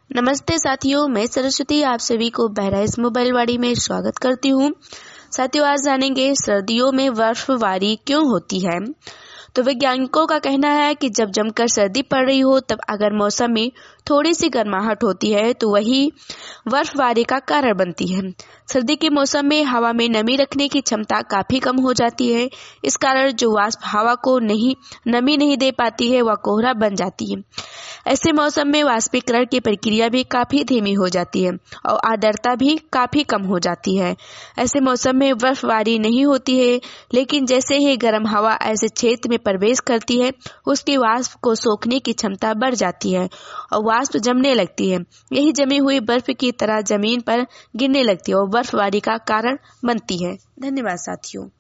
नमस्ते साथियों, मैं सरस्वती आप सभी को बहराइच मोबाइलवाड़ी में स्वागत करती हूँ। साथियों, आज जानेंगे सर्दियों में बर्फबारी क्यों होती है। तो वैज्ञानिकों का कहना है कि जब जमकर सर्दी पड़ रही हो तब अगर मौसम में थोड़ी सी गर्माहट होती है तो वही बर्फबारी का कारण बनती है। सर्दी के मौसम में हवा में नमी रखने की क्षमता काफी कम हो जाती है। इस कारण जो वाष्प हवा को नमी नहीं दे पाती है वह कोहरा बन जाती है। ऐसे मौसम में वाष्पीकरण की प्रक्रिया भी काफी धीमी हो जाती है और आर्द्रता भी काफी कम हो जाती है। ऐसे मौसम में बर्फबारी नहीं होती है, लेकिन जैसे ही गर्म हवा ऐसे क्षेत्र में प्रवेश करती है उसकी वाष्प को सोखने की क्षमता बढ़ जाती है और वाष्प जमने लगती है। यही जमी हुई बर्फ की तरह जमीन पर गिरने लगती है और बर्फबारी का कारण बनती है। धन्यवाद साथियों।